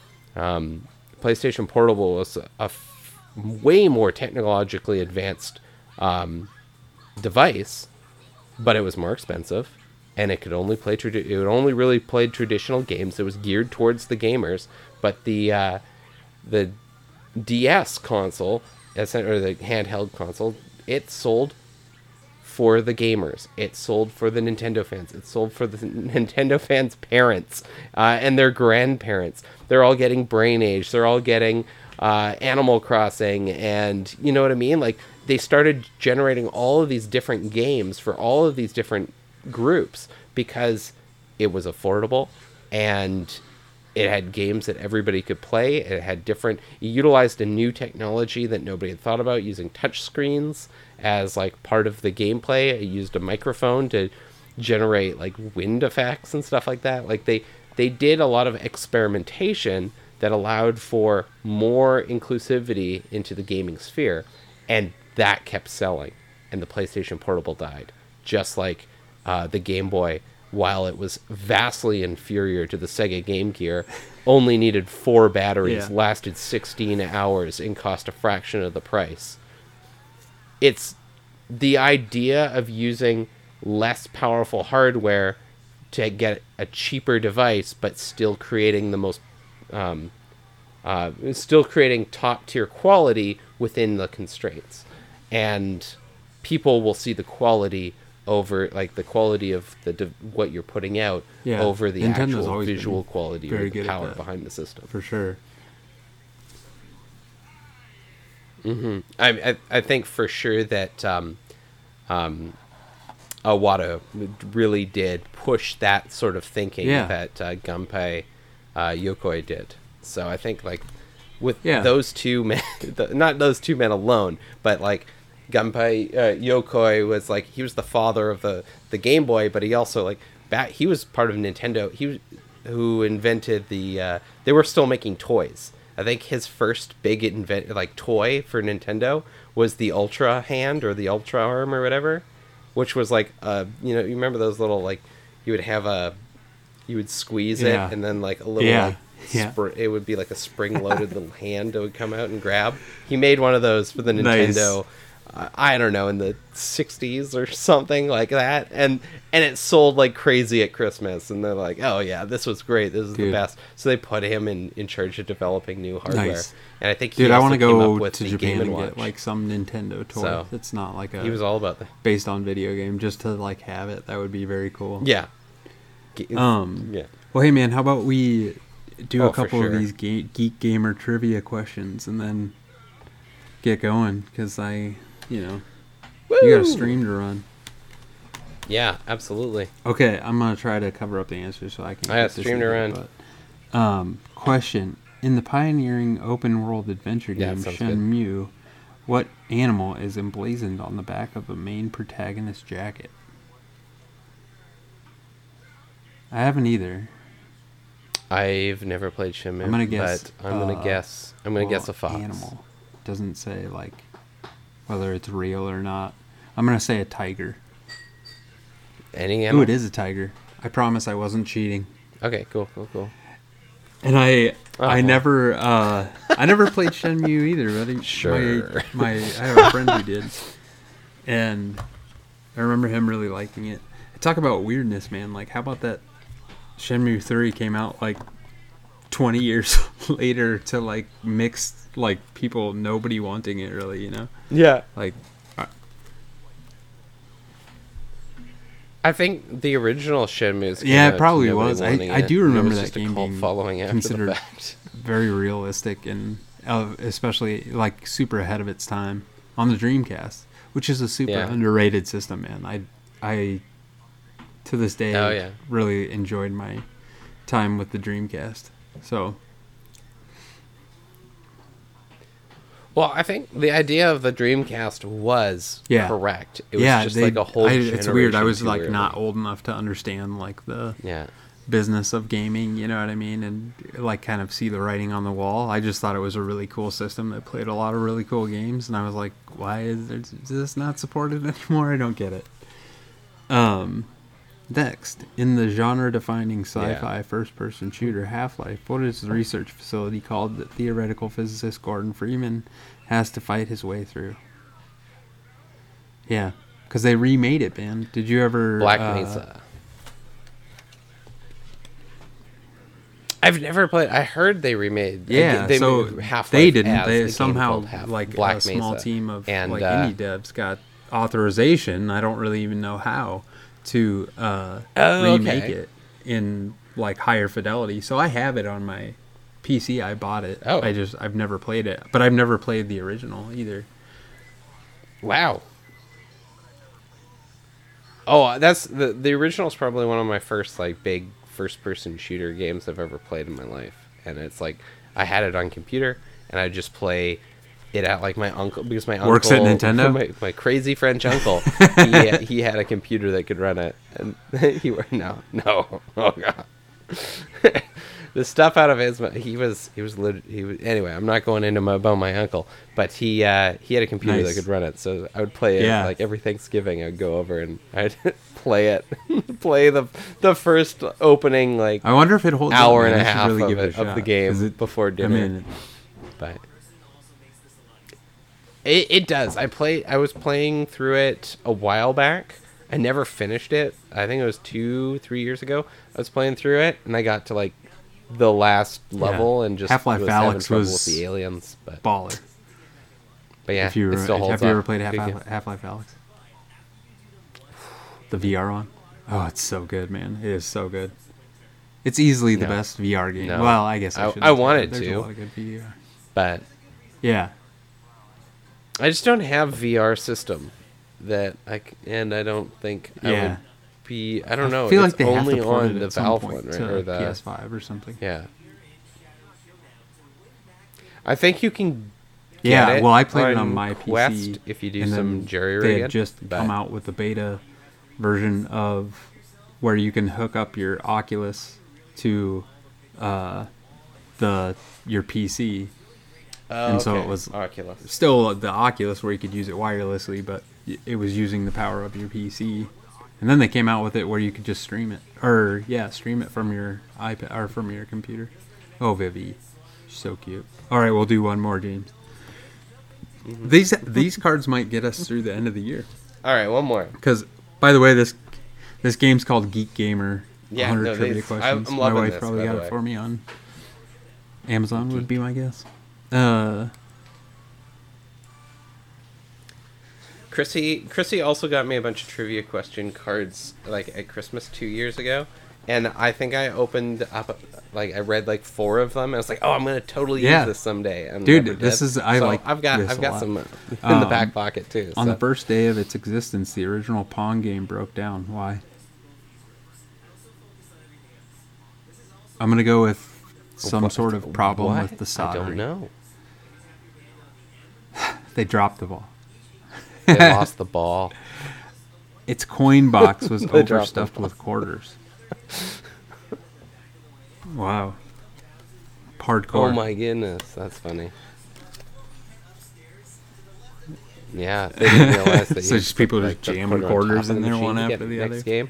Um, PlayStation Portable was a, a f- way more technologically advanced um, device, but it was more expensive, and it could only play tradi- it would only really play traditional games. It was geared towards the gamers, but the uh, the D S console, or the handheld console, it sold for the gamers. It sold for the Nintendo fans. It sold for the Nintendo fans' parents uh, and their grandparents. They're all getting Brain Age. They're all getting uh, Animal Crossing, and you know what I mean? Like, they started generating all of these different games for all of these different groups because it was affordable and it had games that everybody could play. It had different, it utilized a new technology that nobody had thought about, using touch screens as like part of the gameplay. It used a microphone to generate like wind effects and stuff like that. Like they, they did a lot of experimentation that allowed for more inclusivity into the gaming sphere. And that kept selling. And the PlayStation Portable died. Just like uh, the Game Boy, while it was vastly inferior to the Sega Game Gear, only needed four batteries, yeah. lasted sixteen hours, and cost a fraction of the price. It's the idea of using less powerful hardware to get a cheaper device, but still creating the most, um, uh, still creating top tier quality within the constraints. And people will see the quality over, like the quality of the de- what you're putting out yeah. over the Nintendo's actual always visual quality or the power that, behind the system. for sure. Mm-hmm. I, I I think for sure that um, um, Iwata really did push that sort of thinking yeah. that uh, Gunpei uh, Yokoi did. So I think like with yeah. those two men, not those two men alone, but like Gunpei uh, Yokoi was like, he was the father of the, the Game Boy, but he also like back he was part of Nintendo. He was who invented the. Uh, they were still making toys. I think his first big invent like toy for Nintendo was the Ultra Hand or the Ultra Arm or whatever, which was like uh you know you remember those little like you would have a you would squeeze yeah. it and then like a little yeah. like, yeah. Spr- it would be like a spring-loaded little hand that would come out and grab. He made one of those for the nice. Nintendo. Uh, I don't know, in the sixties or something like that, and and it sold like crazy at Christmas. And they're like, "Oh yeah, this was great. This is Dude. the best." So they put him in, in charge of developing new hardware. Nice. And I think he Dude, I want to go with to the Japan Game and and Watch. get like some Nintendo toy. So, it's not like a he was all about that. based on video game, just to like have it. That would be very cool. Yeah. Um. Yeah. Well, hey man, how about we do Oh, a for couple sure. of these ga- Geek Gamer trivia questions and then get going? Because I, you know, you got a stream to run. Yeah, absolutely. Okay, I'm gonna try to cover up the answers so I can. I got get this stream to in here, run. But, um, question: in the pioneering open-world adventure Yeah, game sounds good. Shenmue, what animal is emblazoned on the back of the main protagonist's jacket? I haven't either. I've never played Shenmue. I'm gonna guess. But I'm gonna uh, guess. I'm gonna well, guess a fox. Animal. Doesn't say like whether it's real or not. I'm gonna say a tiger. Any Ooh, animal? it is a tiger. I promise I wasn't cheating. Okay, cool, cool, cool. And I, Oh. I never, uh, I never played Shenmue either. But I, Sure. My, my, I have a friend who did, and I remember him really liking it. Talk about weirdness, man. Like, how about that? Shenmue three came out like twenty years later to like mixed, like people, nobody wanting it really, you know? Yeah. Like, I think the original Shenmue's yeah, came it out probably to nobody was. I, wanting I it, do and it remember was that just a game cult being following after considered the fact. very realistic and uh, especially like super ahead of its time on the Dreamcast, which is a super Yeah. underrated system, man. I, I, to this day, Oh, yeah. really enjoyed my time with the Dreamcast. So, Well, I think the idea of the Dreamcast was Yeah. correct. It was yeah, just they- like a whole I, it's weird. I generation was too like early. not old enough to understand like the Yeah. business of gaming, you know what I mean, and like kind of see the writing on the wall. I just thought it was a really cool system that played a lot of really cool games, and I was like, why is, there, is this not supported anymore? I don't get it. Um, next, in the genre-defining sci-fi Yeah. first-person shooter Half-Life, what is the research facility called that theoretical physicist Gordon Freeman has to fight his way through? Yeah, because they remade it, man. Did you ever... Black uh, Mesa. I've never played. I heard they remade. Yeah, they so made Half-Life they didn't. as the They game somehow called Half- like Black a small Mesa. team of and, like uh, indie devs got authorization. I don't really even know how to uh, Oh, remake okay. it in like higher fidelity. So I have it on my P C. I bought it. Oh. I just I've never played it, but I've never played the original either. Wow. Oh, that's the the original is probably one of my first like big first person shooter games I've ever played in my life, and it's like I had it on computer and I just play it at like my uncle because my Works at uncle Nintendo? my, my crazy French uncle he had, he had a computer that could run it, and he were no no oh god. The stuff out of his he was he was lit, he was anyway. I'm not going into my, about my uncle, but he uh, he had a computer Nice. that could run it, so I would play it Yeah. like every Thanksgiving. I'd go over and I'd play it, play the the first opening like I wonder if it holds hour up, man. and a I should half really of, give it a it, of shot, the 'cause game it- before I dinner. mean, But it, it does. I play. I was playing through it a while back. I never finished it. I think it was two, three years ago. I was playing through it, and I got to like the last level, and just Half-Life was having Alyx trouble was with the aliens. But, baller. but yeah, if you it were, still holds have you up. ever played Half Good game. Half-Life Alyx? The V R one? Oh, it's so good, man. It is so good. It's easily the No. best V R game. No. Well, I guess I, I- shouldn't I say want that. it There's to. a lot of good V R. But Yeah. I just don't have V R system that I c- and I don't think I Yeah. would be. I don't know. I feel it's like they have only to port on it the at some Valve point one, right? to Or the P S five or something. yeah. I think you can. Get Yeah, it well, I played it on my Quest P C. if you do and some then jury they rigging. had just but- come out with the beta version of where you can hook up your Oculus to uh, the your P C. Oh, and so it okay. was- Oculus. Still the Oculus where you could use it wirelessly, but y- it was using the power of your P C. And then they came out with it where you could just stream it, or yeah, stream it from your iPad or from your computer. Oh, Vivi, so cute. All right, we'll do one more, James. Mm-hmm. These these cards might get us through the end of the year. All right, one more. Because, by the way, this this game's called Geek Gamer. Yeah, one hundred no, trivia these- I'm- questions. I'm My loving wife this, probably by got the it way. for me on Amazon. Would be my guess. Uh, Chrissy, Chrissy also got me a bunch of trivia question cards like at Christmas two years ago, and I think I opened up like I read like four of them. And I was like, oh, I'm gonna totally Yeah. use this someday. And Dude, never this did. is- I So like I've got this I've a got lot. some uh, in the Um, back pocket too. on so. the first day of its existence, the original Pong game broke down. Why? I'm gonna go with some What- sort of problem what? with the I soldering. don't know. They dropped the ball. They lost the ball. Its coin box was They dropped the overstuffed ball. with quarters. Wow. Hardcore. Oh my goodness, that's funny. Yeah, they didn't realize that. So you just people put, just the jamming quarter on quarters top of in the there machine one to get after the next other. game.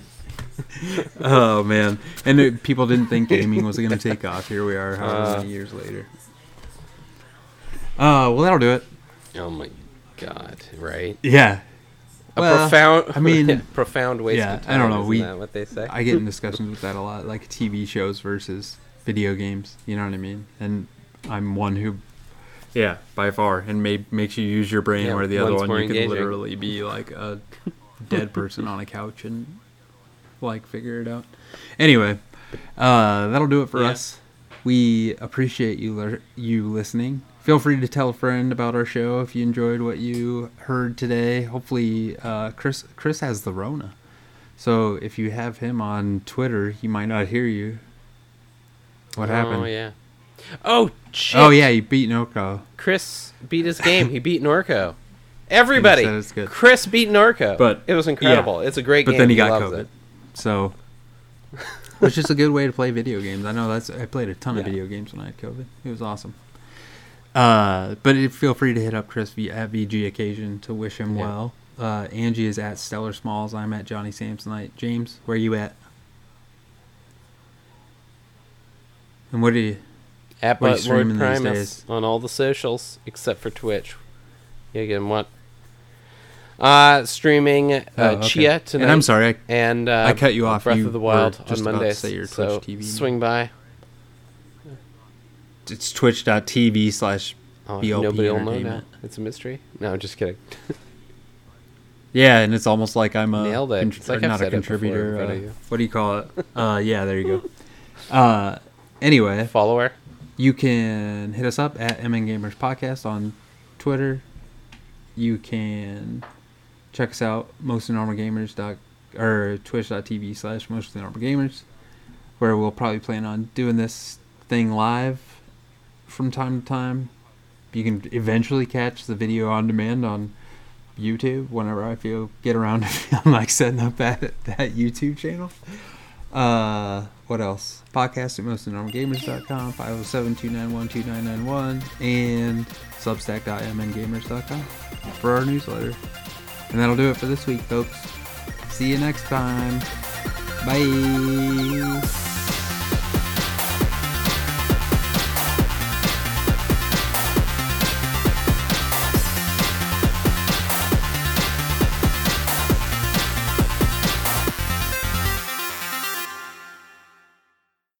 Oh man, and it, people didn't think gaming was going to take off. Here we are, however Uh. many years later. Uh, well, that'll do it. Oh my god! Right. Yeah, A Well, profound. I mean, profound waste yeah, of time. I don't know, Isn't we- that what they say? I get in discussions with that a lot, like T V shows versus video games. You know what I mean? And I'm one who, yeah, by far, and may, makes you use your brain, Yeah, where the other one's one more you can engaging. literally be like a dead person on a couch and like figure it out. Anyway, uh, that'll do it for Yeah. us. We appreciate you lear- you listening. Feel free to tell a friend about our show if you enjoyed what you heard today. Hopefully, uh, Chris Chris has the Rona, so if you have him on Twitter, he might not hear you. What oh, happened? yeah. Oh shit! Oh yeah, he beat Norco. Chris beat his game. He beat Norco. Everybody. said it's good. Chris beat Norco. But- it was incredible. It's a great But game. then he got loves COVID. it. So, which is a good way to play video games. I know that's I played a ton of Yeah. video games when I had COVID. It was awesome. Uh, but it, feel free to hit up Chris v, at V G Occasion to wish him Yeah. well. Uh, Angie is at Stellar Smalls. I'm at Johnny Samsonite. James, where you at? And what do you? At What are you But streaming Lord these Primus days? on all the socials except for Twitch. You again what? Uh, streaming uh, Oh, okay. Chia tonight. And I'm sorry, I, And uh, I cut you off. Breath You of the were Wild just on about to Mondays. say your so Twitch T V. swing by. it's twitch.tv slash Oh, B L P nobody will know now. Entertainment. It's a mystery. No, just kidding. Yeah, and it's almost like I'm a Nailed it. contr- It's like or I've not said a it before in contributor. front Uh, of you. what do you call it? Uh, yeah, there you go. Uh, anyway, Follower. you can hit us up at M N Gamers Podcast on Twitter. You can check us out mostly normal gamers dot or twitch.tv slash mostly normal gamers, where we'll probably plan on doing this thing live from time to time. You can eventually catch the video on demand on YouTube whenever I feel get around to feeling like setting up that that YouTube channel. Uh, what else? Podcast at mostly normal gamers dot com, five oh seven, two nine one, two nine nine one, and substack dot m n gamers dot com for our newsletter. And that'll do it for this week, folks. See you next time. Bye.